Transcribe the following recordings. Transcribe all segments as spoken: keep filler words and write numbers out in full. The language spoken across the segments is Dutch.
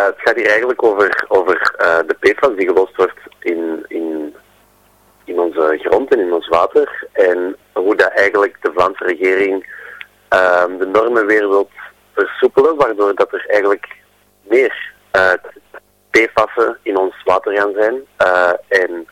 het gaat hier eigenlijk over, over uh, de P F A S die geloosd wordt in, in, in onze grond en in ons water. En hoe dat eigenlijk de Vlaamse regering uh, de normen weer wil versoepelen, waardoor dat er eigenlijk meer uh, P F A S'en in ons water gaan zijn. Uh, en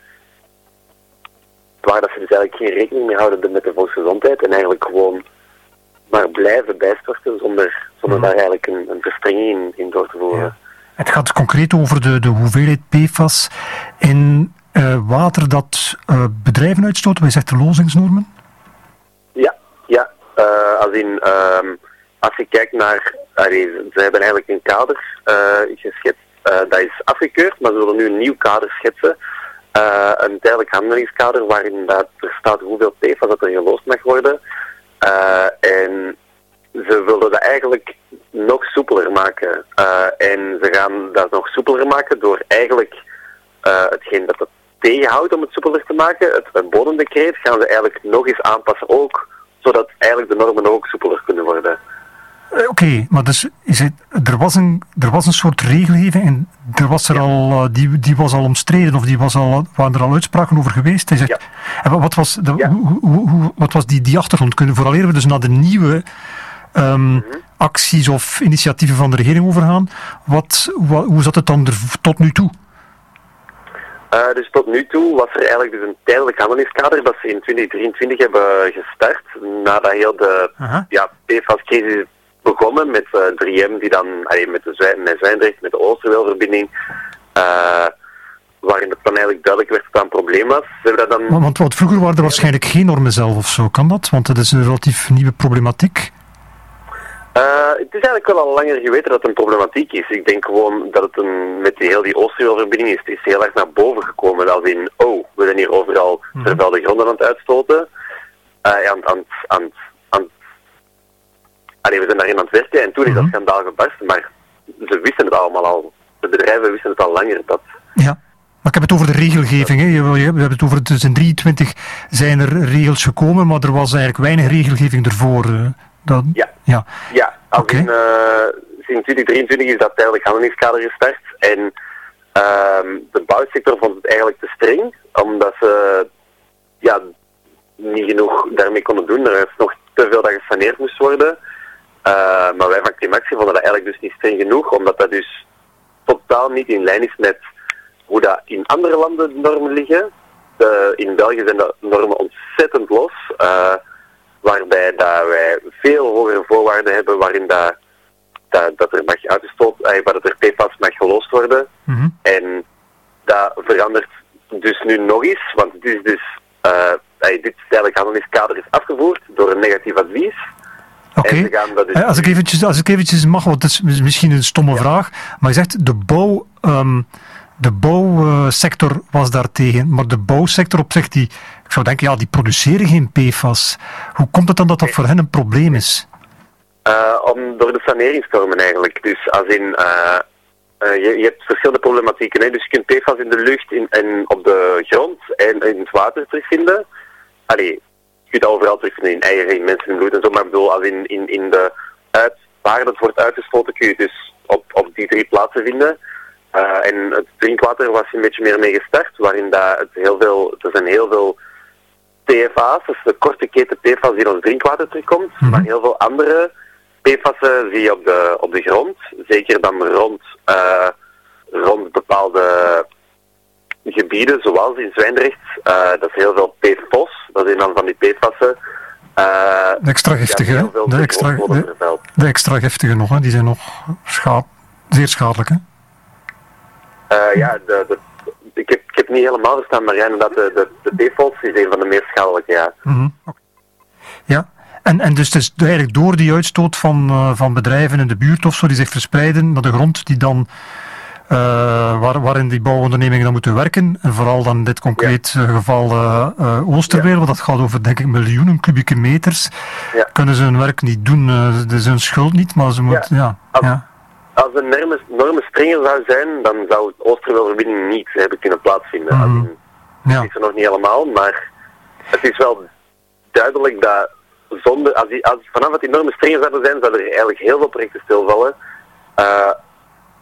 waar dat ze dus eigenlijk geen rekening mee houden met de volksgezondheid en eigenlijk gewoon maar blijven bijstorten zonder, zonder mm. daar eigenlijk een, een verstrenging in, in door te voeren. Ja. Het gaat concreet over de, de hoeveelheid P F A S in uh, water dat uh, bedrijven uitstoten. Wij zeggen de lozingsnormen? Ja, ja. Uh, als, in, uh, als je kijkt naar... Allee, ze hebben eigenlijk een kader uh, geschetst. Uh, dat is afgekeurd, maar ze willen nu een nieuw kader schetsen. Uh, een tijdelijk handelingskader waarin dat er staat hoeveel P F A S dat er geloosd mag worden. Uh, en ze willen dat eigenlijk nog soepeler maken. Uh, en ze gaan dat nog soepeler maken door eigenlijk uh, hetgeen dat het tegenhoudt om het soepeler te maken, het, het bodemdecreet, gaan ze eigenlijk nog eens aanpassen ook, zodat eigenlijk de normen ook soepeler kunnen worden. Oké, okay, maar dus is het, er, was een, er was een soort regelgeving en er was er ja. al, die, die was al omstreden of die was al, waren er al uitspraken over geweest. Hij zegt, ja. en wat was, de, ja. hoe, hoe, hoe, wat was die, die achtergrond? Kunnen vooraleer we dus naar de nieuwe um, mm-hmm. acties of initiatieven van de regering overgaan, wat, wat, hoe zat het dan er tot nu toe? Uh, dus tot nu toe was er eigenlijk dus een tijdelijk handelingskader dat ze in twintig drieëntwintig hebben gestart, nadat heel de uh-huh. ja, P F A S-crisis begonnen met uh, drie M die dan, allee, met, de Zwij- met Zwijndrecht, met de Oosterweelverbinding, uh, waarin het dan eigenlijk duidelijk werd dat dat een probleem was. Ze dat dan... Want, want vroeger waren er waarschijnlijk geen normen zelf of zo, kan dat? Want het is een relatief nieuwe problematiek. Uh, het is eigenlijk wel al langer geweten dat het een problematiek is. Ik denk gewoon dat het een, met die, heel die Oosterweelverbinding is, is heel erg naar boven gekomen. Als in, oh, we zijn hier overal mm-hmm. vervuilde gronden aan het uitstoten. Uh, aan, aan, aan, aan, allee, we zijn daarin aan het werken en toen is dat mm-hmm. schandaal gebarsten. Maar ze wisten het allemaal al. De bedrijven wisten het al langer. Dat... Ja. Maar ik heb het over de regelgeving. Hè. We hebben het over, dus in drieëntwintig zijn er regels gekomen, maar er was eigenlijk weinig regelgeving ervoor. Uh, dat... Ja. Ja. ja. Okay. In, uh, sinds twintig drieëntwintig is dat tijdelijk handelingskader gestart en uh, de bouwsector vond het eigenlijk te streng, omdat ze ja, niet genoeg daarmee konden doen. Er is nog te veel dat gesaneerd moest worden. Uh, maar wij van Climaxie vonden dat eigenlijk dus niet streng genoeg, omdat dat dus totaal niet in lijn is met hoe dat in andere landen de normen liggen. De, in België zijn de normen ontzettend los. Uh, waarbij dat wij veel hogere voorwaarden hebben waarin dat, dat, dat er mag uitgestoot, waar dat er P F A S mag geloosd worden. Mm-hmm. En dat verandert dus nu nog eens, want het is dus, uh, dit tijdelijk handelingskader is afgevoerd door een negatief advies. Oké, okay. dus als, ik eventjes, als ik eventjes mag, want het is misschien een stomme ja. vraag, maar je zegt de bouw... Um, De bouwsector uh, was daartegen, maar de bouwsector op zich, die, ik zou denken, ja, die produceren geen P F A S. Hoe komt het dan dat dat voor hen een probleem is? Uh, om, door de saneringsnormen eigenlijk. Dus als in, uh, uh, je, je hebt verschillende problematieken. Hè? Dus je kunt P F A S in de lucht en, en op de grond en in het water terugvinden. Allee, je kunt dat overal terugvinden, in eieren, in mensen, in bloed en zo. Maar ik bedoel, als in, in, in de uit, waar dat wordt uitgestoten, kun je dus op, op die drie plaatsen vinden. Uh, en het drinkwater was een beetje meer mee gestart, waarin dat het heel veel, er zijn heel veel P F A's, dus de korte keten P F A's die in ons drinkwater terugkomt, mm-hmm. maar heel veel andere P F A's zie je op de, op de grond, zeker dan rond, uh, rond bepaalde gebieden, zoals in Zwijndrecht, uh, dat is heel veel P F O S, dat zijn dan van die P F A's. Uh, de extra giftige, hè? De extra, de, de extra giftige nog, hè? Die zijn nog scha- zeer schadelijk, hè? Uh, ja, de, de, ik, heb, ik heb niet helemaal verstaan, maar ja, inderdaad, de, de, de P F O S is een van de meest schadelijke, ja. Mm-hmm. Okay. Ja, en, en dus, dus eigenlijk door die uitstoot van, uh, van bedrijven in de buurt of zo, die zich verspreiden naar de grond, die dan, uh, waar, waarin die bouwondernemingen dan moeten werken, en vooral dan in dit concreet ja. geval uh, uh, Oosterweel, ja. want dat gaat over, denk ik, miljoenen kubieke meters, ja. kunnen ze hun werk niet doen, uh, dat is hun schuld niet, maar ze moeten, ja. ja, ja. Als de normen, normen strenger zou zijn, dan zou het Oosterweelverbinding niet hebben kunnen plaatsvinden. Mm. Dat ja. is er nog niet helemaal, maar het is wel duidelijk dat zonder, als die, als, vanaf dat die normen strenger zouden zijn, zouden er eigenlijk heel veel projecten stilvallen. Uh,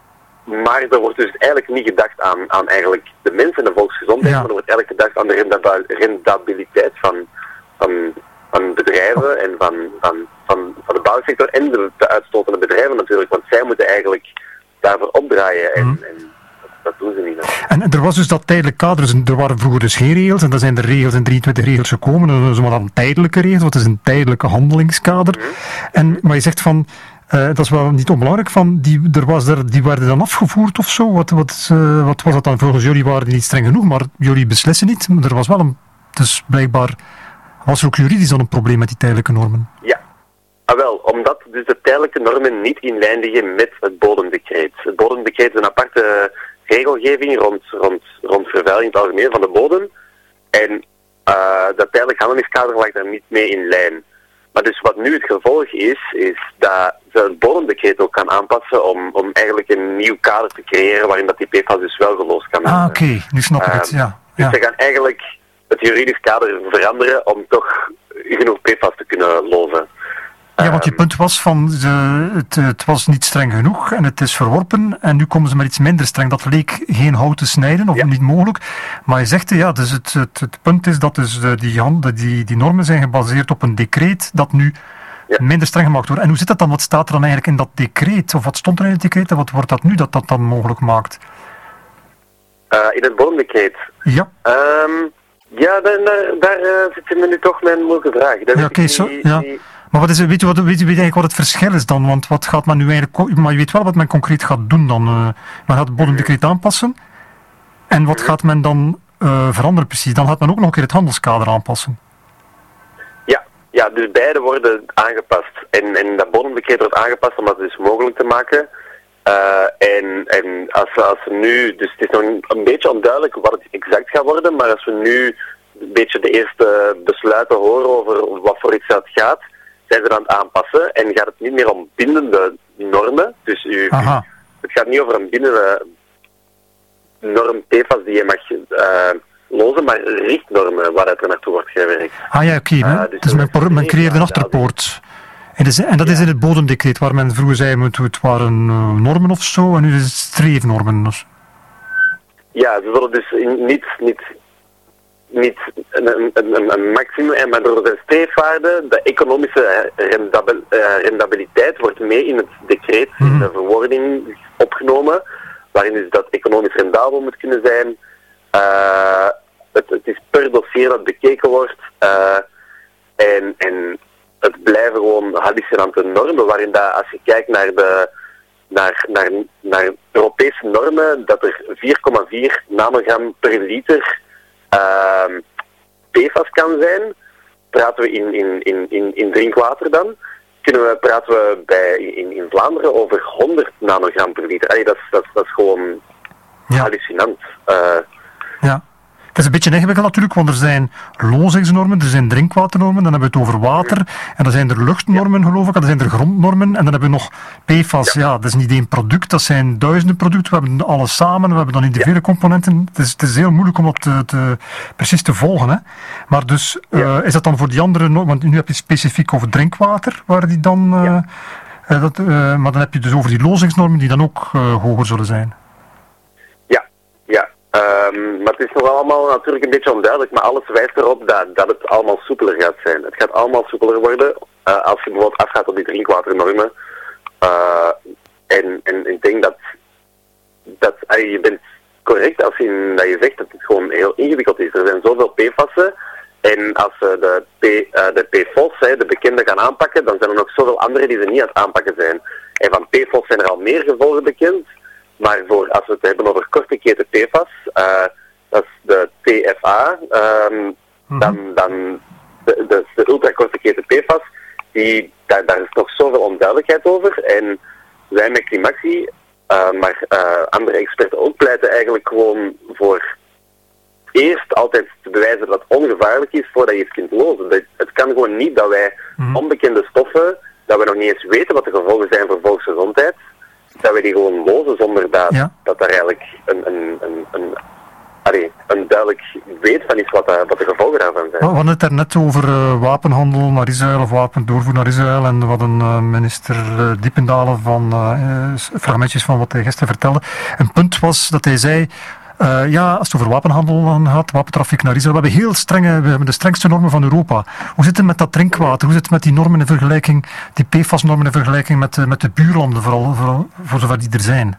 maar er wordt dus eigenlijk niet gedacht aan, aan eigenlijk de mensen en de volksgezondheid, ja. maar er wordt eigenlijk gedacht aan de rendab- rendabiliteit van, van, van bedrijven oh. en van, van, van, van de bouwsector en de, de uitstotende bedrijven natuurlijk, want zij moeten eigenlijk daarvoor opdraaien en, mm. en dat doen ze niet. En er was dus dat tijdelijk kader, dus er waren vroeger dus geen regels en dan zijn er regels in drieëntwintig regels gekomen, en dat is maar dan tijdelijke regels, wat is een tijdelijke handelingskader. Mm. En, maar je zegt van, uh, dat is wel niet onbelangrijk, van die, er was er, die werden dan afgevoerd of zo, wat, wat, uh, wat was dat dan? Volgens jullie waren die niet streng genoeg, maar jullie beslissen niet, maar er was wel een, dus blijkbaar was er ook juridisch dan een probleem met die tijdelijke normen. Ja. Ah, wel, omdat dus de tijdelijke normen niet in lijn liggen met het bodemdecreet. Het bodemdecreet is een aparte regelgeving rond, rond, rond vervuiling in het algemeen van de bodem. En uh, dat tijdelijk handelingskader lag daar niet mee in lijn. Maar dus wat nu het gevolg is, is dat ze het bodemdecreet ook kan aanpassen om, om eigenlijk een nieuw kader te creëren waarin dat die P F A S dus wel geloosd kan worden. Ah, oké, okay. Nu snap ik uh, het, ja. Dus ja. ze gaan eigenlijk het juridisch kader veranderen om toch genoeg P F A S te kunnen lozen. Ja, want je punt was van, ze, het, het was niet streng genoeg en het is verworpen en nu komen ze met iets minder streng. Dat leek geen hout te snijden of ja. niet mogelijk. Maar je zegt, ja, dus het, het, het punt is dat dus die, die, die normen zijn gebaseerd op een decreet dat nu ja. minder streng gemaakt wordt. En hoe zit dat dan? Wat staat er dan eigenlijk in dat decreet? Of wat stond er in het decreet en wat wordt dat nu dat dat dan mogelijk maakt? Uh, in het bodemdecreet? Ja. Um, ja, daar, daar, daar uh, zit je me nu toch met een moeilijke vraag. Dat ja, oké, okay, zo, ja. Die... Maar wat is, weet, je wat, weet, je, weet je eigenlijk wat het verschil is dan? Want wat gaat men nu eigenlijk... Maar je weet wel wat men concreet gaat doen dan. Uh, men gaat het bodemdecreet aanpassen. En wat gaat men dan uh, veranderen precies? Dan gaat men ook nog een keer het handelskader aanpassen. Ja, ja, dus beide worden aangepast. En, en dat bodemdecreet wordt aangepast om dat dus mogelijk te maken. Uh, en en als, als we nu... Dus het is nog een beetje onduidelijk wat het exact gaat worden. Maar als we nu een beetje de eerste besluiten horen over wat voor iets dat gaat... zijn ze aan het aanpassen en gaat het niet meer om bindende normen. Dus u, u, het gaat niet over een bindende norm P F A S die je mag uh, lozen, maar richtnormen waaruit er naartoe wordt gewerkt. Ah ja, oké. Okay, uh, dus dus men, men creëert een achterpoort. En, dus, en dat ja. is in het bodemdecreet, waar men vroeger zei, het waren uh, normen of zo, en nu is het streefnormen. Dus. Ja, ze zullen dus niet... niet niet een, een, een maximum, maar door de streefwaarde, de economische rendabil, uh, rendabiliteit wordt mee in het decreet, mm-hmm. in de verwoording opgenomen, waarin dus dat economisch rendabel moet kunnen zijn. Uh, het, het is per dossier dat bekeken wordt uh, en, en het blijven gewoon hallucinante normen, waarin dat, als je kijkt naar de naar, naar, naar Europese normen, dat er vier komma vier nanogram per liter Uh, P F A S kan zijn. Praten we in, in, in, in, in drinkwater dan, kunnen we, praten we bij, in, in Vlaanderen over honderd nanogram per liter. Allee, dat, is, dat, dat is gewoon ja. hallucinant. Uh, ja. Het is een beetje ingewikkeld natuurlijk, want er zijn lozingsnormen, er zijn drinkwaternormen, dan hebben we het over water, en dan zijn er luchtnormen, ja. geloof ik, en dan zijn er grondnormen, en dan hebben we nog P F A S. Ja. ja, dat is niet één product, dat zijn duizenden producten, we hebben alles samen, we hebben dan individuele ja. componenten. Het is, het is heel moeilijk om dat te, te, precies te volgen. Hè. Maar dus, ja. uh, is dat dan voor die andere normen, want nu heb je specifiek over drinkwater, waar die dan, uh, ja. uh, dat, uh, maar dan heb je dus over die lozingsnormen, die dan ook uh, hoger zullen zijn. Um, maar het is nog allemaal natuurlijk een beetje onduidelijk, maar alles wijst erop dat, dat het allemaal soepeler gaat zijn. Het gaat allemaal soepeler worden uh, als je bijvoorbeeld afgaat op die drinkwaternormen. Uh, en, en ik denk dat, dat uh, je bent correct als je, dat je zegt dat het gewoon heel ingewikkeld is. Er zijn zoveel P F A S'en en als ze de, P, uh, de P F O S, hè, de bekende, gaan aanpakken, dan zijn er nog zoveel andere die ze niet aan het aanpakken zijn. En van P F O S zijn er al meer gevolgen bekend. Maar voor, als we het hebben over korte keten P F A S, uh, dat is de T F A, um, mm-hmm. dan, dan de, de, de ultrakorte keten P F A S, die, daar, daar is nog zoveel onduidelijkheid over. En wij met Climaxi, uh, maar uh, andere experten ook, pleiten eigenlijk gewoon voor eerst altijd te bewijzen dat het ongevaarlijk is voordat je het kunt lozen. Dat, het kan gewoon niet dat wij mm-hmm. onbekende stoffen, dat we nog niet eens weten wat de gevolgen zijn voor volksgezondheid, dat we die gewoon lozen zonder dat, ja. dat daar eigenlijk een, een, een, een allee, een duidelijk weet van iets wat, uh, wat de gevolgen daarvan zijn. We hadden het er net over uh, wapenhandel naar Israël of wapendoorvoer naar Israël en wat een uh, minister uh, Diependalen van uh, fragmentjes van wat hij gisteren vertelde. Een punt was dat hij zei, uh, ja, als het over wapenhandel gaat, wapentrafiek naar Israël, we hebben heel strenge, we hebben de strengste normen van Europa. Hoe zit het met dat drinkwater? Hoe zit het met die normen in vergelijking, die P F A S-normen in vergelijking met, uh, met de buurlanden, vooral, vooral voor zover die er zijn?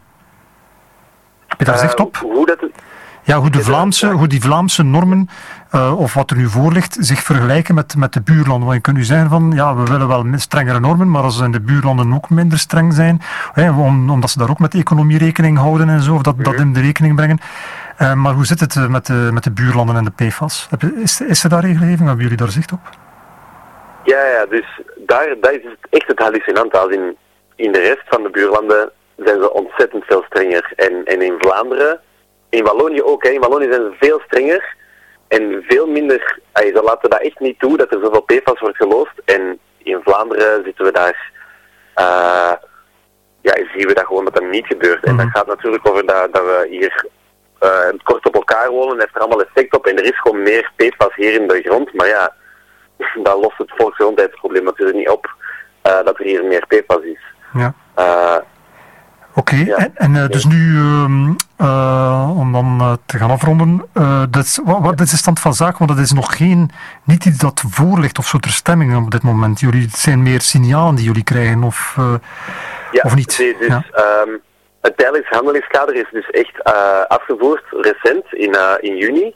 Heb je daar zicht op? Uh, hoe dat... Ja, hoe, de Vlaamse, hoe die Vlaamse normen, uh, of wat er nu voor ligt, zich vergelijken met, met de buurlanden. Want je kunt nu zeggen van, ja, we willen wel strengere normen, maar als in de buurlanden ook minder streng zijn, hè, om, omdat ze daar ook met de economie rekening houden en zo, of dat, dat in de rekening brengen. Uh, maar hoe zit het met de, met de buurlanden en de P F A S? Is, is er daar regelgeving? Hebben jullie daar zicht op? Ja, ja, dus daar, daar is het echt het hallucinante. Als in, in de rest van de buurlanden zijn ze ontzettend veel strenger. En, en in Vlaanderen... In Wallonië ook, hè. In Wallonië zijn ze veel strenger en veel minder, ay, ze laten dat echt niet toe dat er zoveel P F A S wordt geloosd. En in Vlaanderen zitten we daar, uh, ja, zien we dat gewoon dat dat niet gebeurt. En dat gaat natuurlijk over dat, dat we hier uh, kort op elkaar wonen, heeft er allemaal effect op. En er is gewoon meer P F A S hier in de grond, maar ja, dat lost het volksgezondheidsprobleem natuurlijk niet op, uh, dat er hier meer P F A S is. Ja. Uh, Oké, okay. ja. en, en uh, dus nu, uh, uh, om dan uh, te gaan afronden, uh, dat is, wat, wat is de stand van zaken? Want dat is nog geen, niet iets dat voor ligt of zo ter stemming op dit moment. Jullie, het zijn meer signalen die jullie krijgen, of, uh, ja, of niet? Nee, dus, ja, um, het tijdelijks handelingskader is dus echt uh, afgevoerd, recent, in, uh, in juni.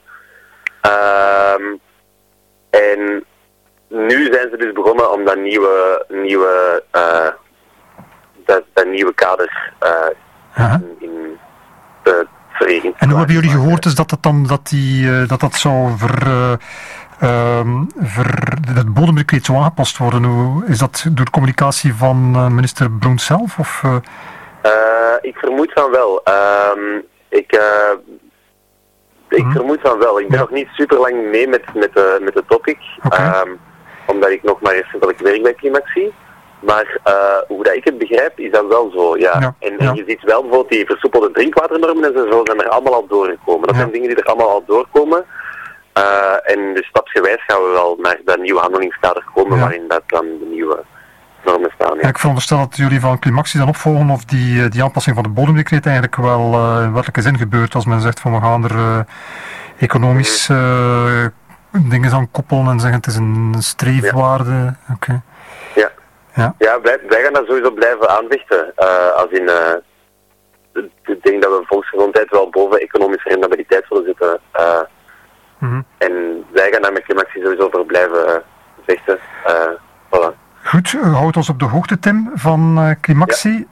Um, en nu zijn ze dus begonnen om dat nieuwe, nieuwe uh, Dat, dat nieuwe kader uh, in, in de vereniging. En hoe hebben jullie gehoord dus dat dat dan dat die uh, dat dat zou ver, uh, um, ver dat bodemdecreet zou aangepast worden? Hoe, is dat door de communicatie van uh, minister Broen zelf? Of, uh... Uh, ik vermoed van wel. Um, ik uh, ik hmm. vermoed van wel. Ik ben ja. nog niet super lang mee met met de met de topic, okay. um, omdat ik nog maar recentelijk werk bij Climaxie. Maar uh, hoe dat ik het begrijp, is dat wel zo, ja. ja en, en ja. je ziet wel bijvoorbeeld die versoepelde drinkwaternormen en zo zijn er allemaal al doorgekomen. Dat ja. zijn dingen die er allemaal al doorkomen. Uh, en dus stapsgewijs gaan we wel naar dat nieuwe handelingskader komen, ja. waarin dat dan de nieuwe normen staan. Ja. En ik veronderstel dat jullie van Climaxie dan opvolgen of die, die aanpassing van de bodemdecreet eigenlijk wel uh, in wettelijke zin gebeurt, als men zegt van we gaan er uh, economisch uh, dingen aan koppelen en zeggen het is een streefwaarde. Ja. Oké. Okay. Ja, ja wij, wij gaan dat sowieso blijven aanvechten. Uh, als in, uh, ik denk dat we volksgezondheid wel boven economische rendabiliteit zullen zitten. Uh, mm-hmm. En wij gaan daar met Climaxie sowieso voor blijven uh, vechten. Uh, voilà. Goed, uh, houd ons op de hoogte, Tim, van uh, Climaxie.